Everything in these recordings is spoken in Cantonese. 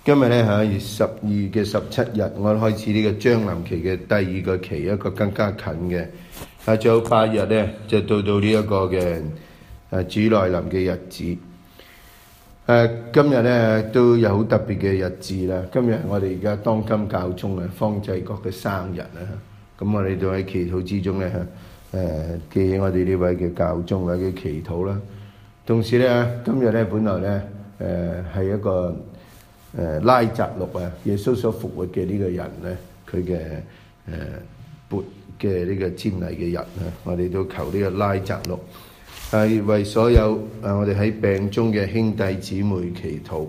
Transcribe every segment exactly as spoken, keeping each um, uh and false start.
今日咧係十二月嘅十七日，我開始呢個將臨期嘅第二個期，一個更加近嘅。啊，仲有八日咧，就到到呢一個嘅誒主來臨嘅日子。誒、啊，今日咧都有好特別嘅日子啦。今日我哋而家當今教宗啊方濟各嘅生日啦。咁我哋都喺祈禱之中咧，誒、啊、記起我哋呢位嘅教宗啊嘅祈禱啦。同時咧，今日咧本來咧誒係一個誒、呃、拉匝祿啊，耶穌所復活嘅呢個人咧，佢嘅誒活嘅呢個瞻禮嘅日啊，我哋都求呢個拉匝祿係為所有啊我哋喺病中嘅兄弟姊妹祈禱。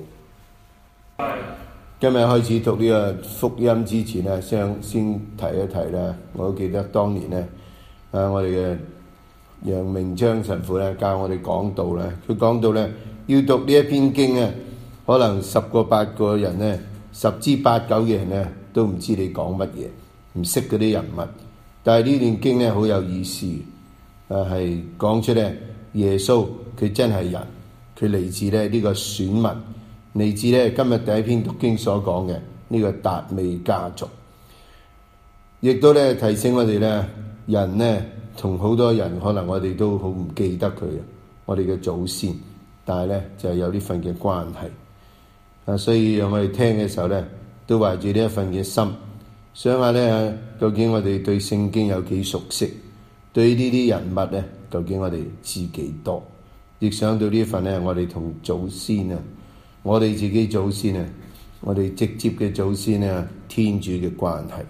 今日開始讀呢個福音之前咧，想先提一提啦。我都記得當年咧啊，我哋嘅楊明章神父咧教我哋講道咧，佢講到咧要讀呢一篇經啊。可能十個八個人咧，十之八九嘅人咧都唔知你講乜嘢，唔識嗰啲人物。但係呢段經咧好有意思，啊係講出咧耶穌佢真係人，佢嚟自咧呢個選民，嚟自咧今日第一篇讀經所講嘅呢個達味家族，亦都咧提醒我哋咧人咧同好多人可能我哋都好唔記得佢，我哋嘅祖先，但係咧就係有呢份嘅關係。啊，所以讓我哋聽嘅時候咧，都懷住呢一份嘅心，想下咧，究竟我哋對聖經有幾熟悉？對呢啲人物咧，究竟我哋知幾多？亦想到呢份咧，我哋同祖先啊，我哋自己祖先啊，我哋直接嘅祖先啊，天主嘅關係。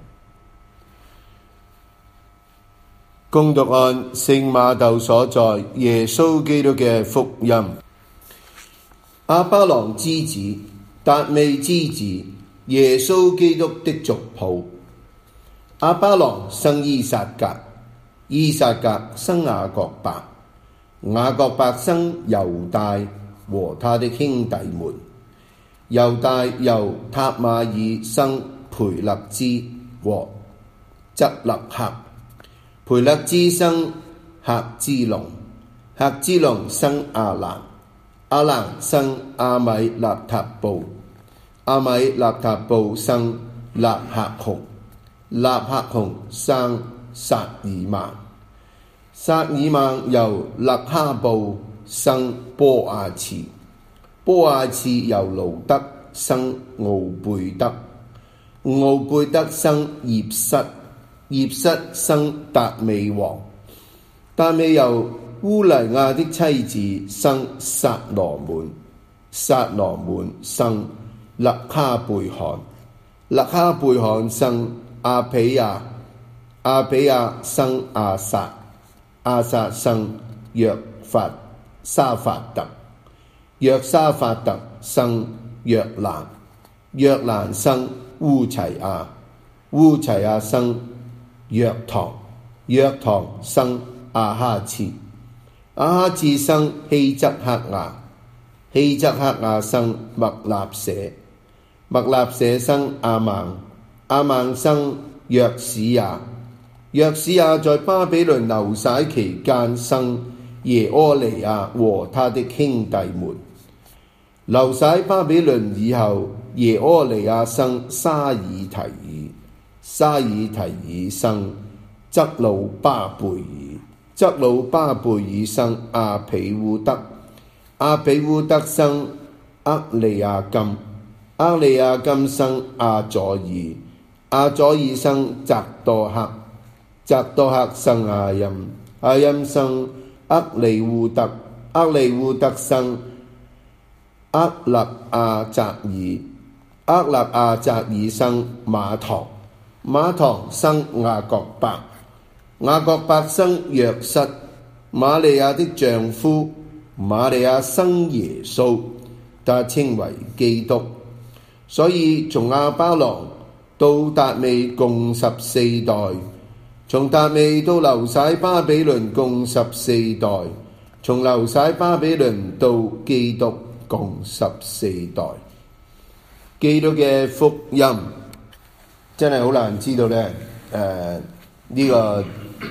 恭讀按聖馬竇所載耶穌基督嘅福音，亞巴郎之子，達味之子，耶穌基督的族譜。亞巴郎生依撒格，依撒格生雅各伯，雅各伯生猶大和他的兄弟們。猶大由塔瑪爾生培勒茲和則勒克，培勒茲生赫茲龍，赫茲龍生亞蘭，亞蘭生阿米納塔布，阿米納塔布生納赫雄，納赫雄生撒耳曼，撒耳曼由勒哈布生波阿次，波阿次由盧德生奧貝德，奧貝德生葉瑟，葉瑟生達味王，達味由烏黎亞的妻子生撒羅滿，撒羅滿生勒哈貝罕，勒哈貝罕生阿彼亞，阿彼亞生亞薩，亞薩生約法沙法特，約沙法特生約蘭，約蘭生烏齊亞，烏齊亞生約堂，約堂生亞哈次，亞哈次生希則克亞，希則克亞生默納舍，默納舍生亞孟，亞孟生約史亞，約史亞在巴比倫流徙期間生耶柯尼亞和他的兄弟們。流徙巴比倫以後，耶柯尼亞生沙爾提爾，沙爾提爾生則魯巴貝爾，則魯巴貝爾生阿彼烏德，阿彼烏德生厄利亞金，厄利亞金生阿佐爾，阿佐爾生匝多克，匝多克生阿音，阿音生厄利烏德，厄利烏德生厄勒阿匝爾，厄勒阿匝爾生馬堂，馬堂生雅各伯，雅各伯生若瑟，瑪利亞的丈夫，瑪利亞生耶穌，他稱為基督。所以從亞巴郎到達味共十四代，從達味到流徙巴比倫共十四代，從流徙巴比倫到基督共十四代。基督嘅福音真係好難知道咧。誒、呃、呢、這個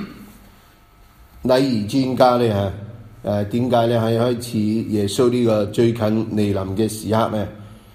禮儀專家咧嚇誒點解咧喺開始耶穌呢個最近嚟臨嘅時刻咧，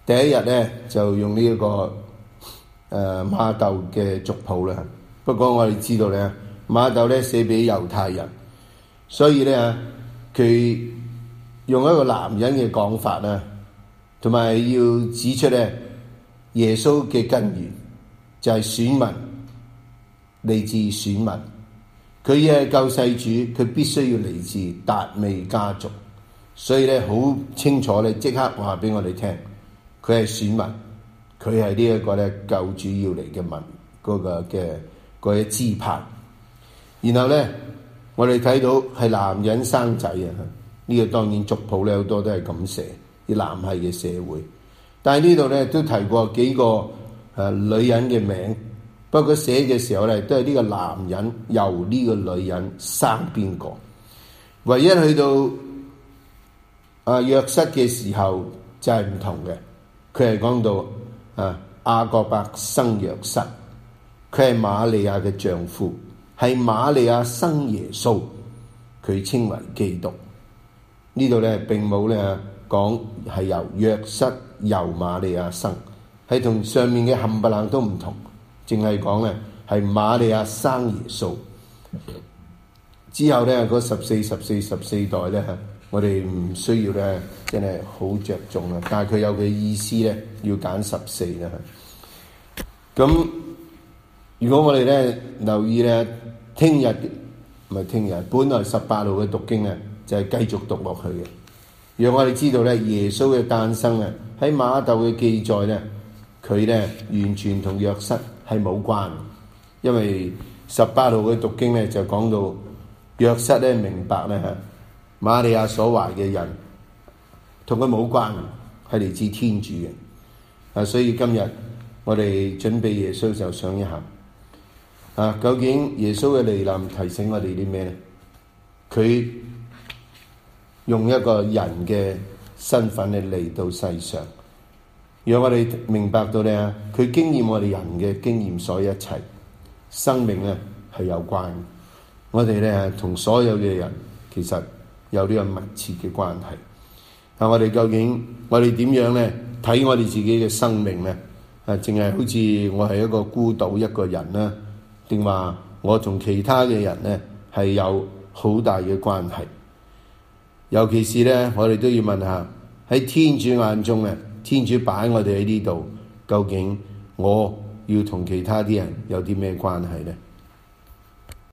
第一日咧就用呢、這、一個誒、呃、馬竇嘅族譜啦。不過我哋知道咧，馬竇咧寫俾猶太人，所以咧佢用一個男人嘅講法啦，同埋要指出咧耶穌嘅根源就係選民，嚟自選民。佢係救世主，佢必須要嚟自達味家族，所以咧好清楚咧，即刻話俾我哋聽，佢係選民，佢係呢一個咧救主要嚟嘅民嗰個嘅嗰一支派。然後咧，我哋睇到係男人生仔啊，呢、這個當然族譜咧好多都係咁寫，啲男系嘅社會。但係呢度咧都提過幾個誒、呃、女人嘅名。不過寫嘅時候咧，都係呢個男人由呢個女人生邊個？唯一去到啊約瑟嘅時候就係唔同嘅，佢係講到啊雅各伯生約瑟，佢係瑪利亞嘅丈夫，係瑪利亞生耶穌，佢稱為基督。呢度咧並冇咧講係由約瑟由瑪利亞生，係同上面嘅冚唪唥都唔同。淨係講咧係瑪利亞生耶穌之後咧，嗰十四、十四、十四代咧，我哋唔需要咧，真係好着重啦。但係佢有佢意思咧，要揀十四啦。咁如果我哋咧留意咧，聽日唔係聽日，本來十八號嘅讀經咧，就係繼續讀落去嘅，讓我哋知道咧耶穌嘅誕生啊，喺馬竇嘅記載咧，佢咧完全同約瑟係冇關，因為十八號嘅讀經咧就講到約瑟咧明白咧嚇瑪利亞所懷嘅人同佢冇關，係嚟自天主嘅。啊，所以今日我哋準備耶穌就想一下啊，究竟耶穌嘅嚟臨提醒我哋啲咩咧？佢用一個人嘅身份嚟嚟到世上。讓我哋明白到咧，佢經驗我哋人嘅經驗，所一切生命咧係有關。我哋咧同所有嘅人其實有呢個密切嘅關係。但我哋究竟我哋點樣咧睇我哋自己嘅生命咧？啊，淨係好似我係一個孤島一個人啦，定話我同其他嘅人咧係有好大嘅關係？尤其是咧，我哋都要問下喺天主眼中咧。天主擺我哋喺呢度，究竟我要同其他啲人有啲咩關係呢？